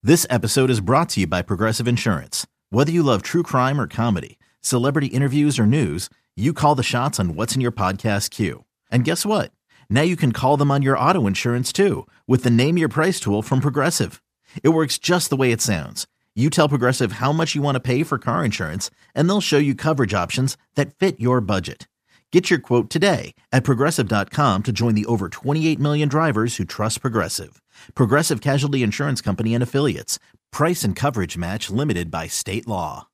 This episode is brought to you by Progressive Insurance. Whether you love true crime or comedy, celebrity interviews or news, you call the shots on what's in your podcast queue. And guess what? Now you can call them on your auto insurance too with the Name Your Price tool from Progressive. It works just the way it sounds. You tell Progressive how much you want to pay for car insurance, and they'll show you coverage options that fit your budget. Get your quote today at Progressive.com to join the over 28 million drivers who trust Progressive. Progressive Casualty Insurance Company and Affiliates. Price and coverage match limited by state law.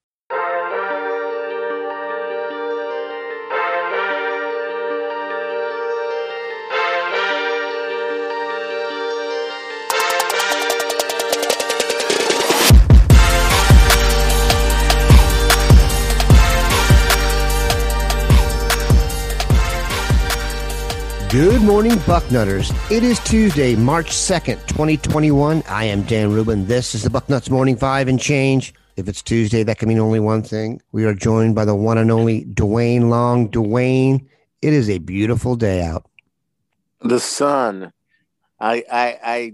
Good morning, Bucknutters. It is Tuesday, March 2nd, 2021. I am Dan Rubin. This is the Bucknuts Morning 5 and change. If it's Tuesday, that can mean only one thing. We are joined by the one and only Dwayne Long. Dwayne, it is a beautiful day out. The sun. I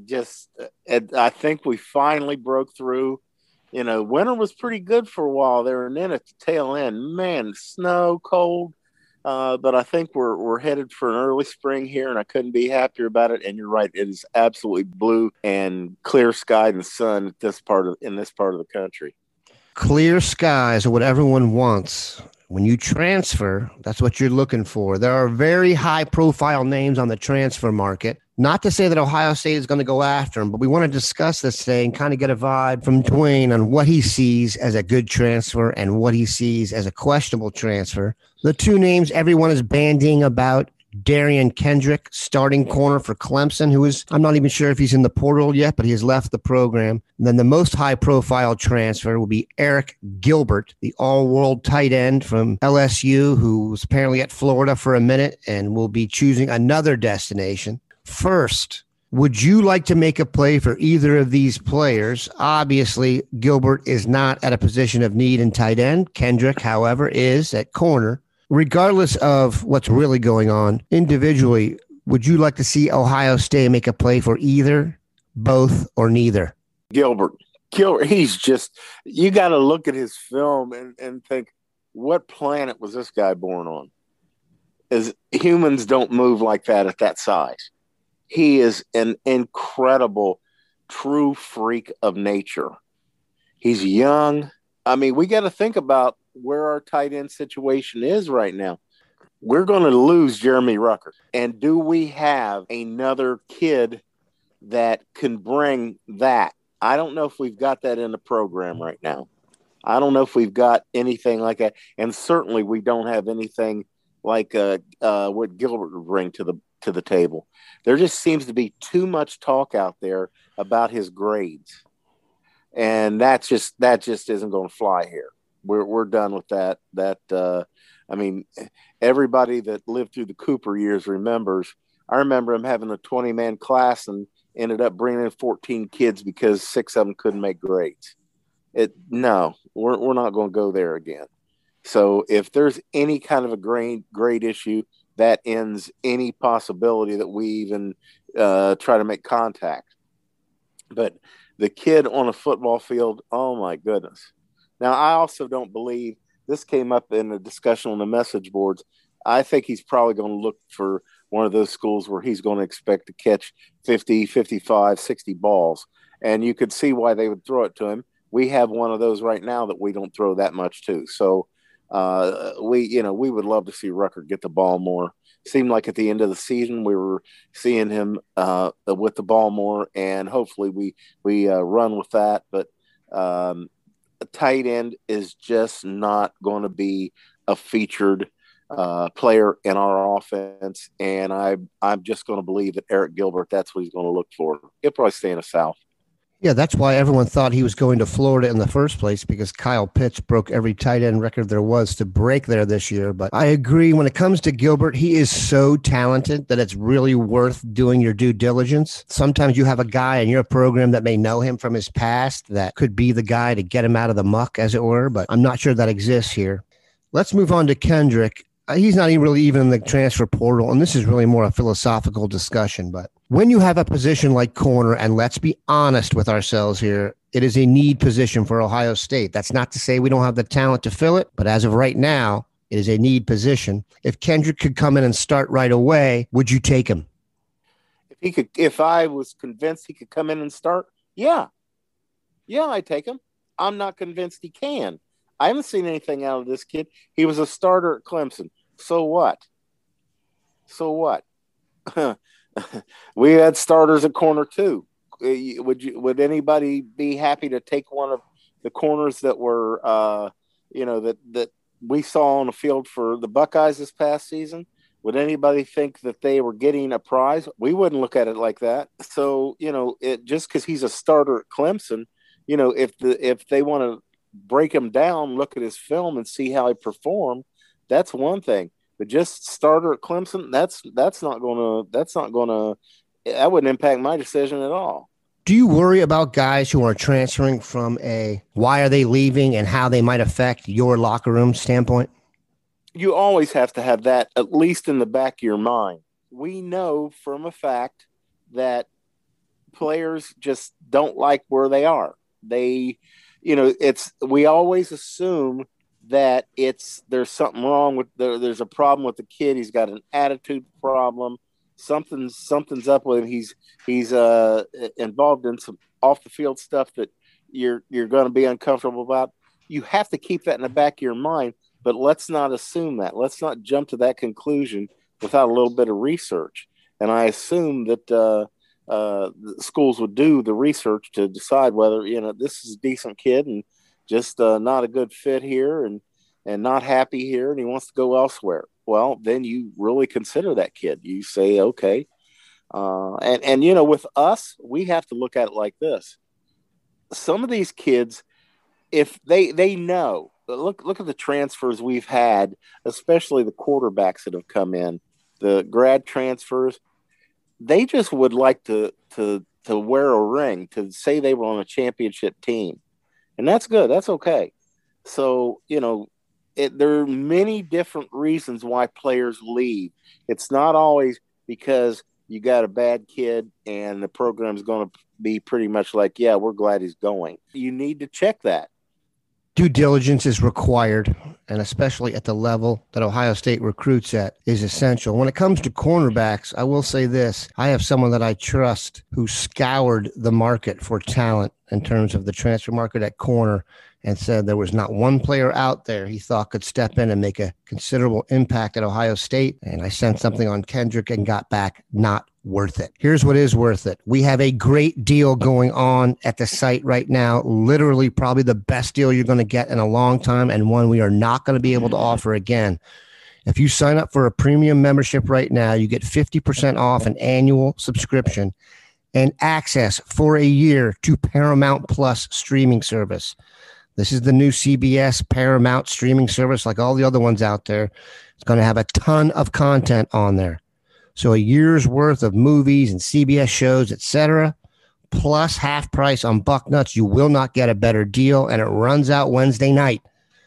think we finally broke through. You know, winter was pretty good for a while there, and then at the tail end, man, snow, cold. But I think we're headed for an early spring here, and I couldn't be happier about it. And you're right; it is absolutely blue and clear sky and sun in this part of the country. Clear skies are what everyone wants. When you transfer, that's what you're looking for. There are very high-profile names on the transfer market. Not to say that Ohio State is going to go after him, but we want to discuss this today and kind of get a vibe from Dwayne on what he sees as a good transfer and what he sees as a questionable transfer. The two names everyone is bandying about: Derion Kendrick, starting corner for Clemson, who is, I'm not even sure if he's in the portal yet, but he has left the program. And then the most high-profile transfer will be Arik Gilbert, the all-world tight end from LSU, who was apparently at Florida for a minute and will be choosing another destination. First, would you like to make a play for either of these players? Obviously, Gilbert is not at a position of need in tight end. Kendrick, however, is at corner. Regardless of what's really going on individually, would you like to see Ohio State make a play for either, both, or neither? Gilbert, he's just, you got to look at his film and think, what planet was this guy born on? As humans don't move like that at that size. He is an incredible, true freak of nature. He's young. I mean, we got to think about where our tight end situation is right now. We're going to lose Jeremy Ruckert. And do we have another kid that can bring that? I don't know if we've got that in the program right now. I don't know if we've got anything like that. And certainly we don't have anything like what Gilbert would bring to the table. There just seems to be too much talk out there about his grades. And that just isn't going to fly here. We're done with that. I mean, everybody that lived through the Cooper years remembers. I remember him having a 20-man class and ended up bringing in 14 kids because 6 of them couldn't make grades. No, we're not going to go there again. So if there's any kind of a grade issue, that ends any possibility that we even try to make contact. But the kid on a football field, oh my goodness. Now, I also don't believe this came up in a discussion on the message boards. I think he's probably going to look for one of those schools where he's going to expect to catch 50, 55, 60 balls. And you could see why they would throw it to him. We have one of those right now that we don't throw that much to. So we would love to see Ruckert get the ball more. Seemed like at the end of the season we were seeing him with the ball more, and hopefully we run with that. But a tight end is just not going to be a featured player in our offense, and I'm just going to believe that Arik Gilbert, that's what he's going to look for. He'll probably stay in the South. Yeah, that's why everyone thought he was going to Florida in the first place, because Kyle Pitts broke every tight end record there was to break there this year. But I agree, when it comes to Gilbert, he is so talented that it's really worth doing your due diligence. Sometimes you have a guy in your program that may know him from his past that could be the guy to get him out of the muck, as it were, but I'm not sure that exists here. Let's move on to Kendrick. He's not even really even in the transfer portal, and this is really more a philosophical discussion, but When you have a position like corner, and let's be honest with ourselves here, it is a need position for Ohio State. That's not to say we don't have the talent to fill it, but as of right now, it is a need position. If Kendrick could come in and start right away, would you take him? If I was convinced he could come in and start, yeah, I'd take him. I'm not convinced he can. I haven't seen anything out of this kid. He was a starter at Clemson. So what? We had starters at corner too. Would anybody be happy to take one of the corners that were, that we saw on the field for the Buckeyes this past season? Would anybody think that they were getting a prize? We wouldn't look at it like that. So, it just because he's a starter at Clemson, if they want to break him down, look at his film and see how he performed, that's one thing. But just starter at Clemson, that wouldn't impact my decision at all. Do you worry about guys who are transferring from why are they leaving and how they might affect your locker room standpoint? You always have to have that at least in the back of your mind. We know from a fact that players just don't like where they are. We always assume that there's something wrong there's a problem with the kid. He's got an attitude problem. Something's up with him. He's involved in some off the field stuff that you're going to be uncomfortable about. You have to keep that in the back of your mind, but let's not assume that. Let's not jump to that conclusion without a little bit of research. And I assume that the schools would do the research to decide whether, this is a decent kid and just not a good fit here and not happy here and he wants to go elsewhere. Well, then you really consider that kid. You say, okay. With us, we have to look at it like this. Some of these kids, if they know, look at the transfers we've had, especially the quarterbacks that have come in, the grad transfers, they just would like to wear a ring, to say they were on a championship team. And that's good. That's okay. So, there are many different reasons why players leave. It's not always because you got a bad kid and the program's going to be pretty much like, yeah, we're glad he's going. You need to check that. Due diligence is required, and especially at the level that Ohio State recruits at is essential. When it comes to cornerbacks, I will say this. I have someone that I trust who scoured the market for talent in terms of the transfer market at corner and said there was not one player out there he thought could step in and make a considerable impact at Ohio State. And I sent something on Kendrick and got back, not worth it. Here's what is worth it. We have a great deal going on at the site right now. Literally probably the best deal you're going to get in a long time, and one we are not going to be able to offer again. If you sign up for a premium membership right now, you get 50% off an annual subscription and access for a year to Paramount Plus streaming service. This is the new CBS Paramount streaming service, like all the other ones out there. It's going to have a ton of content on there. So a year's worth of movies and CBS shows, etc., plus half price on Bucknuts. You will not get a better deal, and it runs out Wednesday night.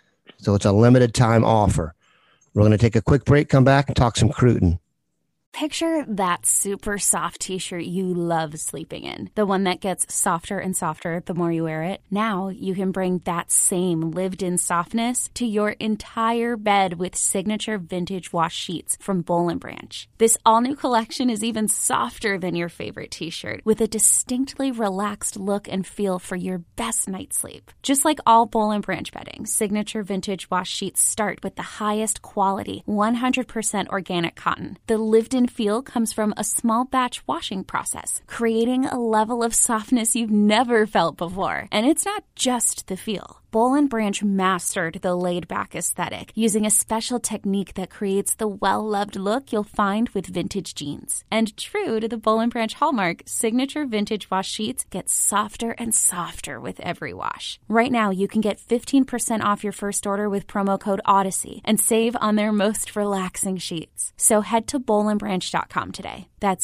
So it's a limited time offer. We're going to take a quick break, come back, and talk some Cruton. Picture that super soft t-shirt you love sleeping in. The one that gets softer and softer the more you wear it. Now you can bring that same lived-in softness to your entire bed with signature vintage wash sheets from Boll & Branch. This all-new collection is even softer than your favorite t-shirt, with a distinctly relaxed look and feel for your best night's sleep. Just like all Boll & Branch bedding, signature vintage wash sheets start with the highest quality, 100% organic cotton. The lived-in feel comes from a small batch washing process, creating a level of softness you've never felt before. And it's not just the feel. Boll & Branch mastered the laid-back aesthetic using a special technique that creates the well-loved look you'll find with vintage jeans. And true to the Boll & Branch hallmark, signature vintage wash sheets get softer and softer with every wash. Right now, you can get 15% off your first order with promo code Odyssey and save on their most relaxing sheets. So head to bollandbranch.com today. That's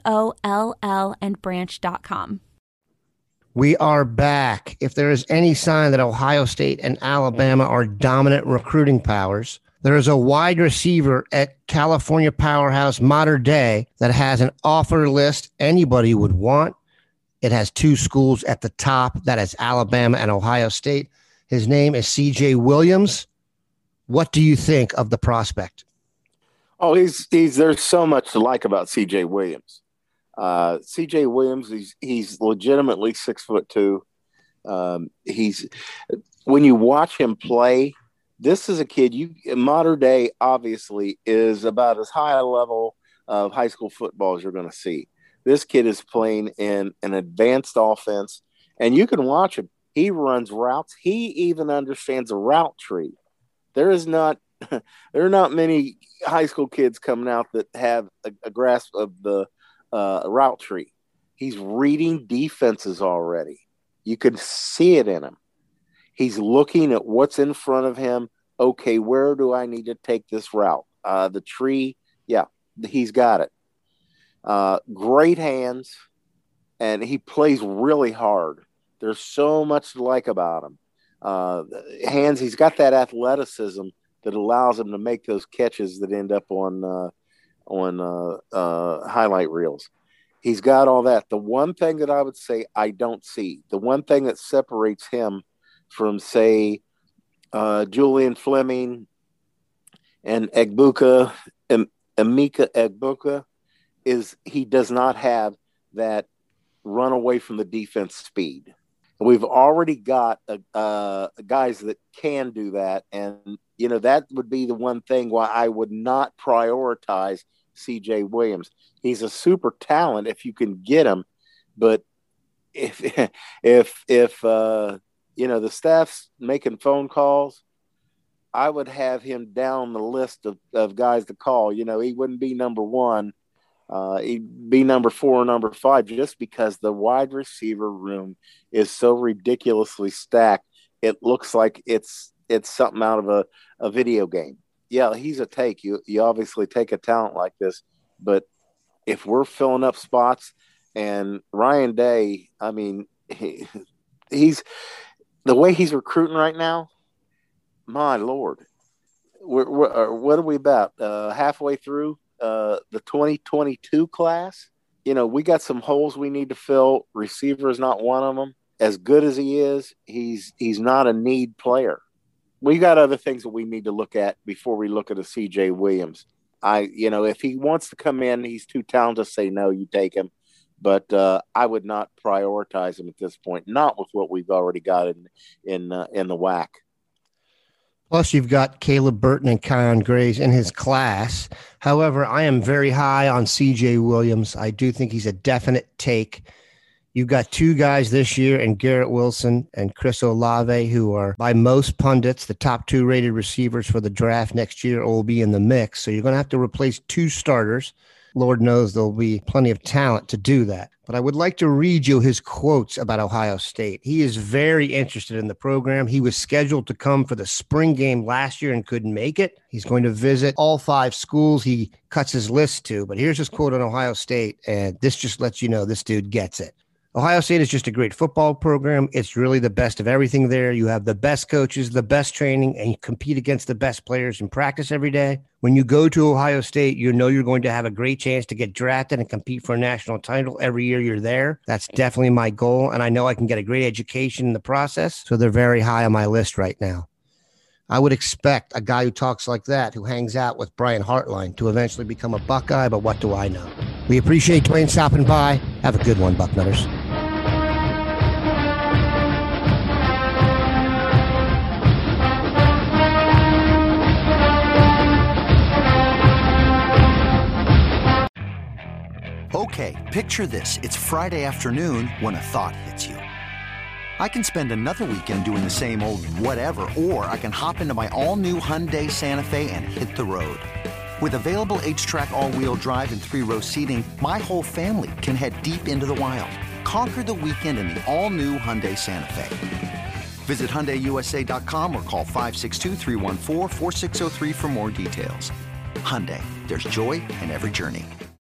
BOLL and branch.com. We are back. If there is any sign that Ohio State and Alabama are dominant recruiting powers, There is a wide receiver at California Powerhouse Modern Day that has an offer list anybody would want. It has 2 schools at the top. That is Alabama and Ohio State. His name is C.J. Williams. What do you think of the prospect? Oh, there's so much to like about C.J. Williams. C.J. Williams, he's legitimately 6'2". When you watch him play, this is a kid. Modern Day obviously is about as high a level of high school football as you're going to see. This kid is playing in an advanced offense, and you can watch him. He runs routes. He even understands a route tree. There are not many high school kids coming out that have a grasp of the route tree. He's reading defenses already. You can see it in him. He's looking at what's in front of him. Okay, where do I need to take this route? The tree, yeah, he's got it. Great hands, and he plays really hard. There's so much to like about him. Hands, he's got that athleticism that allows him to make those catches that end up on highlight reels. He's got all that. The one thing that I would say I don't see, the one thing that separates him from, say, Julian Fleming and Emeka Egbuka, is he does not have that run away from the defense speed. We've already got guys that can do that, and that would be the one thing why I would not prioritize C.J. Williams. He's a super talent if you can get him, but if the staff's making phone calls, I would have him down the list of guys to call. He wouldn't be number 1. He'd be number 4 or number 5 just because the wide receiver room is so ridiculously stacked. It looks like it's something out of a video game. Yeah, he's a take. You obviously take a talent like this, but if we're filling up spots, and Ryan Day, I mean, he's the way he's recruiting right now, my Lord. What are we about? Halfway through the 2022 class? We got some holes we need to fill. Receiver is not one of them. As good as he is, he's not a need player. We got other things that we need to look at before we look at a C.J. Williams. If he wants to come in, he's too talented to say no, you take him. But I would not prioritize him at this point, not with what we've already got in the WAC. Plus, you've got Caleb Burton and Kion Grays in his class. However, I am very high on C.J. Williams. I do think he's a definite take. You've got 2 guys this year, and Garrett Wilson and Chris Olave, who are, by most pundits, the top 2 rated receivers for the draft next year, will be in the mix. So you're going to have to replace 2 starters. Lord knows there'll be plenty of talent to do that. But I would like to read you his quotes about Ohio State. He is very interested in the program. He was scheduled to come for the spring game last year and couldn't make it. He's going to visit all 5 schools he cuts his list to. But here's his quote on Ohio State, and this just lets you know this dude gets it. Ohio State is just a great football program. It's really the best of everything there. You have the best coaches, the best training, and you compete against the best players in practice every day. When you go to Ohio State, you know you're going to have a great chance to get drafted and compete for a national title every year you're there. That's definitely my goal, and I know I can get a great education in the process, so they're very high on my list right now. I would expect a guy who talks like that, who hangs out with Brian Hartline, to eventually become a Buckeye, but what do I know? We appreciate Dwayne stopping by. Have a good one, Bucknutters. Okay, picture this. It's Friday afternoon when a thought hits you. I can spend another weekend doing the same old whatever, or I can hop into my all-new Hyundai Santa Fe and hit the road. With available H-Track all-wheel drive and 3-row seating, my whole family can head deep into the wild. Conquer the weekend in the all-new Hyundai Santa Fe. Visit HyundaiUSA.com or call 562-314-4603 for more details. Hyundai, there's joy in every journey.